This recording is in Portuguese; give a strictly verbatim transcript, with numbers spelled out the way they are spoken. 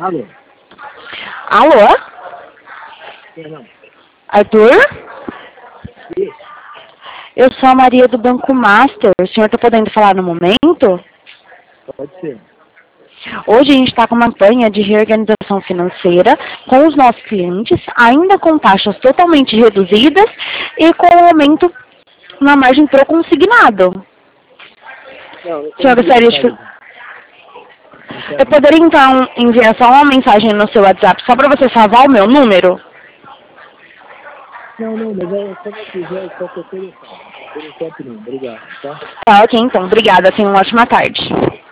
Alô? Alô? Quem não? Arthur? Isso. Eu sou a Maria do Banco Master. O senhor está podendo falar no momento? Pode ser. Hoje a gente está com uma campanha de reorganização financeira com os nossos clientes, ainda com taxas totalmente reduzidas e com aumento na margem pro consignado. Não, não O senhor tem gostaria de... interesse. Não Eu quero não. poderia então enviar só uma mensagem no seu WhatsApp só para você salvar o meu número? Não, não, mas é, quando eu quiser, qualquer coisa eu falo. Por enquanto não, obrigado, tá? Tá, ok então. Obrigada. Tenha uma ótima tarde.